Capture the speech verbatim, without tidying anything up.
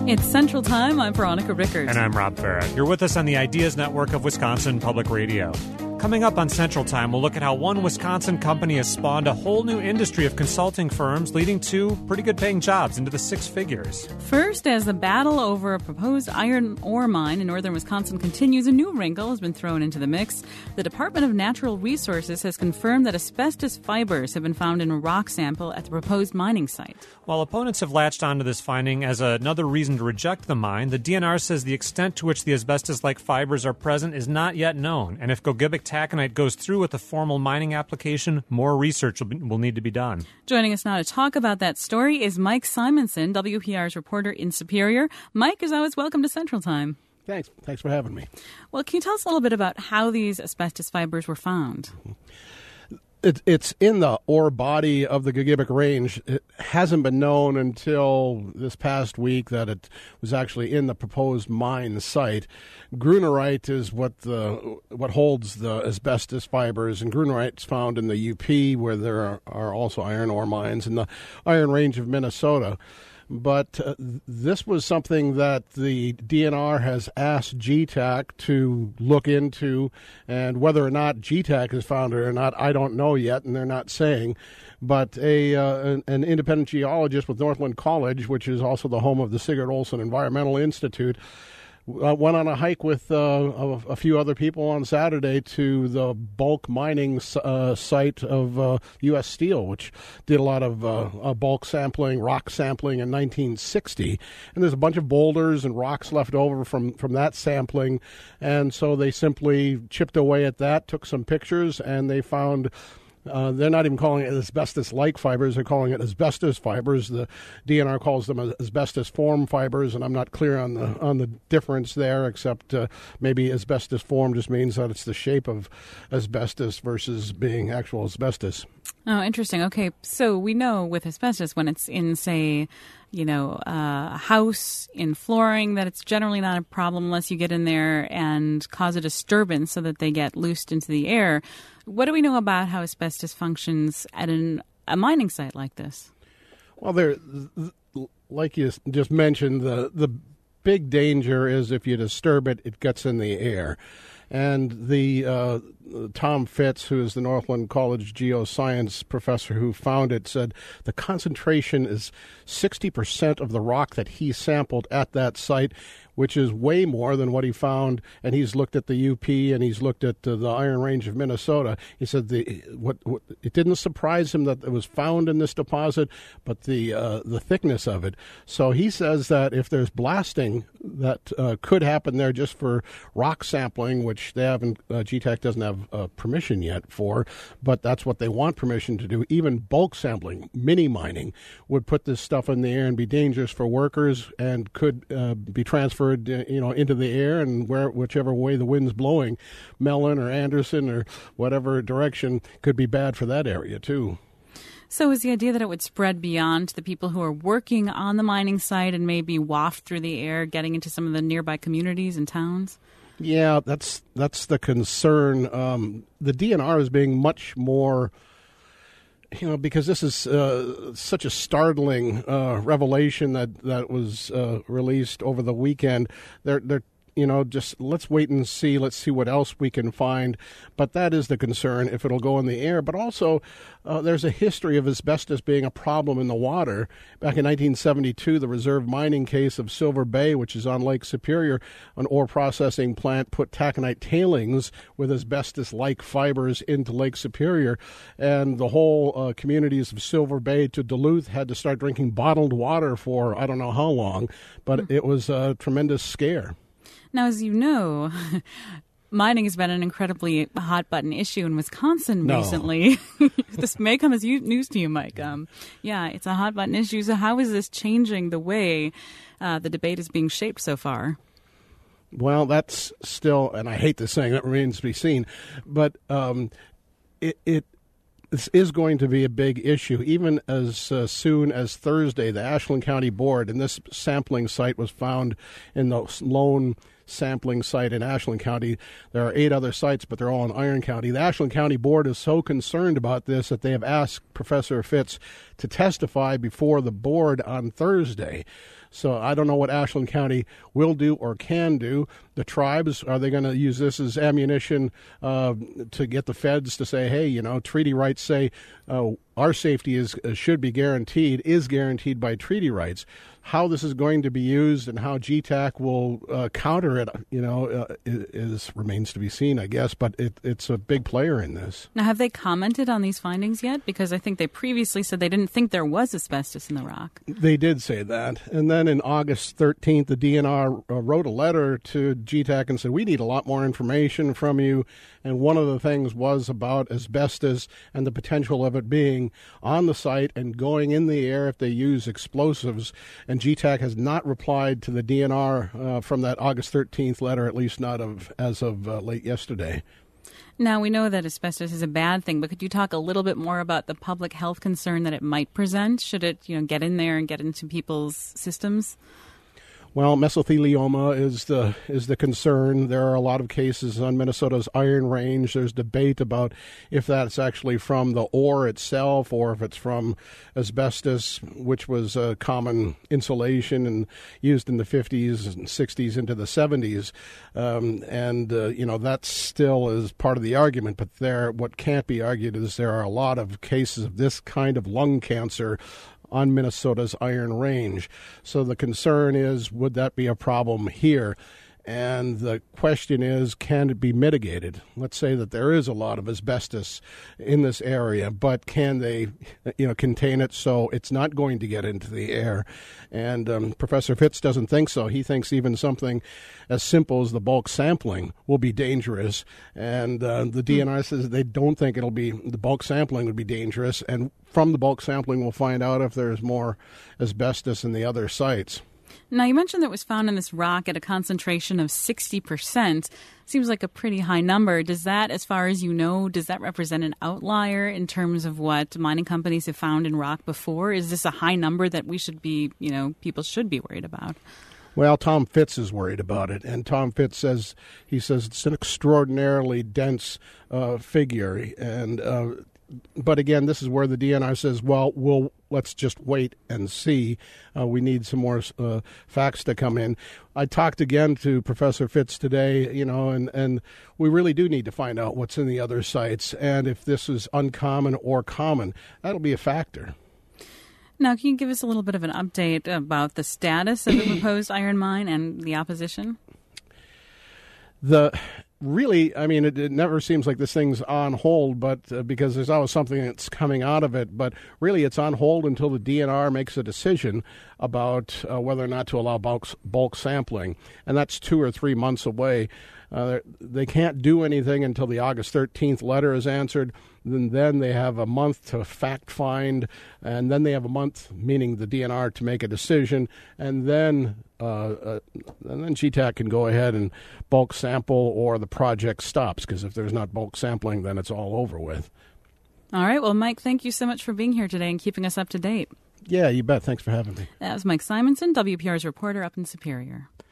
It's Central Time. I'm Veronica Rickert. And I'm Rob Farrett. You're with us on the Ideas Network of Wisconsin Public Radio. Coming up on Central Time, we'll look at how one Wisconsin company has spawned a whole new industry of consulting firms, leading to pretty good paying jobs into the six figures. First, as the battle over a proposed iron ore mine in northern Wisconsin continues, a new wrinkle has been thrown into the mix. The Department of Natural Resources has confirmed that asbestos fibers have been found in a rock sample at the proposed mining site. While opponents have latched onto this finding as another reason to reject the mine, the D N R says the extent to which the asbestos-like fibers are present is not yet known, and if Gogebic taconite goes through with a formal mining application, more research will, be, will need to be done. Joining us now to talk about that story is Mike Simonson, W P R's reporter in Superior. Mike, as always, welcome to Central Time. Thanks. Thanks for having me. Well, can you tell us a little bit about how these asbestos fibers were found? It, it's in the ore body of the Gogebic Range. It hasn't been known until this past week that it was actually in the proposed mine site. Grunerite is what the what holds the asbestos fibers, and Grunerite is found in the U P, where there are, are also iron ore mines in the Iron Range of Minnesota. But uh, this was something that the D N R has asked G TAC to look into, and whether or not G TAC has found it or not, I don't know yet, and they're not saying. But a uh, an, an independent geologist with Northland College, which is also the home of the Sigurd Olson Environmental Institute, Uh, went on a hike with uh, a, a few other people on Saturday to the bulk mining uh, site of uh, U S Steel, which did a lot of uh, uh, bulk sampling, rock sampling in nineteen sixty. And there's a bunch of boulders and rocks left over from, from that sampling. And so they simply chipped away at that, took some pictures, and they found... Uh, they're not even calling it asbestos-like fibers. They're calling it asbestos fibers. The D N R calls them asbestos form fibers, and I'm not clear on the on the difference there, except uh, maybe asbestos form just means that it's the shape of asbestos versus being actual asbestos. Oh, interesting. Okay, so we know with asbestos, when it's in, say, you know, uh, a house, in flooring, that it's generally not a problem unless you get in there and cause a disturbance so that they get loosed into the air. What do we know about how asbestos functions at an, a mining site like this? Well, there, like you just mentioned, the the big danger is if you disturb it, it gets in the air. And the uh, Tom Fitz, who is the Northland College geoscience professor who found it, said the concentration is sixty percent of the rock that he sampled at that site, which is way more than what he found. And he's looked at the U P and he's looked at uh, the Iron Range of Minnesota. He said the what, what it didn't surprise him that it was found in this deposit, but the uh, the thickness of it. So he says that if there's blasting that uh, could happen there just for rock sampling, which they haven't, uh, G TAC doesn't have uh, permission yet for, but that's what they want permission to do. Even bulk sampling, mini mining, would put this stuff in the air and be dangerous for workers and could uh, be transferred, uh, you know, into the air, and where whichever way the wind's blowing, Mellon or Anderson or whatever direction, could be bad for that area too. So is the idea that it would spread beyond the people who are working on the mining site and maybe waft through the air, getting into some of the nearby communities and towns? Yeah, that's that's the concern. Um, the D N R is being much more, you know, because this is uh, such a startling uh, revelation that that was uh, released over the weekend. They're they're you know, just let's wait and see. Let's see what else we can find. But that is the concern, if it'll go in the air. But also, uh, there's a history of asbestos being a problem in the water. Back in nineteen seventy-two, the reserve mining case of Silver Bay, which is on Lake Superior, an ore processing plant put taconite tailings with asbestos-like fibers into Lake Superior. And the whole uh, communities of Silver Bay to Duluth had to start drinking bottled water for I don't know how long. But mm. it was a tremendous scare. Now, as you know, mining has been an incredibly hot-button issue in Wisconsin no. recently. This may come as news to you, Mike. Um, yeah, it's a hot-button issue. So how is this changing the way uh, the debate is being shaped so far? Well, that's still, and I hate this saying, that remains to be seen, but um, it, it this is going to be a big issue. Even as uh, soon as Thursday, the Ashland County Board, and this sampling site was found in the lone sampling site in Ashland County. There are eight other sites, but they're all in Iron County. The Ashland County Board is so concerned about this that they have asked Professor Fitz to testify before the board on Thursday. So I don't know what Ashland County will do or can do. The tribes, are they going to use this as ammunition uh, to get the feds to say, hey, you know, treaty rights say uh, our safety is uh, should be guaranteed, is guaranteed by treaty rights. How this is going to be used and how G TAC will uh, counter it, you know, uh, is remains to be seen, I guess. But it, it's a big player in this. Now, have they commented on these findings yet? Because I think they previously said they didn't think there was asbestos in the rock. They did say that. And then in August thirteenth, the D N R uh, wrote a letter to G TAC and said, we need a lot more information from you. And one of the things was about asbestos and the potential of it being on the site and going in the air if they use explosives. And G TAC has not replied to the D N R uh, from that August thirteenth letter, at least not of as of uh, late yesterday. Now, we know that asbestos is a bad thing, but could you talk a little bit more about the public health concern that it might present? Should it, you know, get in there and get into people's systems? Well, mesothelioma is the is the concern. There are a lot of cases on Minnesota's Iron Range. There's debate about if that's actually from the ore itself or if it's from asbestos, which was a common insulation and used in the fifties and sixties into the seventies. Um, and, uh, you know, that still is part of the argument. But there, what can't be argued is there are a lot of cases of this kind of lung cancer on Minnesota's Iron Range. So the concern is, would that be a problem here? And the question is, can it be mitigated? Let's say that there is a lot of asbestos in this area, but can they, you know, contain it so it's not going to get into the air? And um, Professor Fitz doesn't think so. He thinks even something as simple as the bulk sampling will be dangerous. And uh, the D N R says they don't think it'll be, the bulk sampling would be dangerous. And from the bulk sampling, we'll find out if there's more asbestos in the other sites. Now, you mentioned that it was found in this rock at a concentration of sixty percent. Seems like a pretty high number. Does that, as far as you know, does that represent an outlier in terms of what mining companies have found in rock before? Is this a high number that we should be, you know, people should be worried about? Well, Tom Fitz is worried about it, and Tom Fitz says, he says it's an extraordinarily dense uh, figure, and uh, but again, this is where the D N R says, well, we'll let's just wait and see. Uh, we need some more uh, facts to come in. I talked again to Professor Fitz today, you know, and, and we really do need to find out what's in the other sites, and if this is uncommon or common, that'll be a factor. Now, can you give us a little bit of an update about the status of the proposed iron mine and the opposition? The really, I mean, it, it never seems like this thing's on hold, but uh, because there's always something that's coming out of it. But really, it's on hold until the D N R makes a decision about uh, whether or not to allow bulk, bulk sampling, and that's two or three months away. Uh, they can't do anything until the August thirteenth letter is answered. And then they have a month to fact find, and then they have a month, meaning the D N R, to make a decision, and then uh, uh, and then G TAC can go ahead and bulk sample, or the project stops, because if there's not bulk sampling, then it's all over with. All right. Well, Mike, thank you so much for being here today and keeping us up to date. Yeah, you bet. Thanks for having me. That was Mike Simonson, W P R's reporter up in Superior.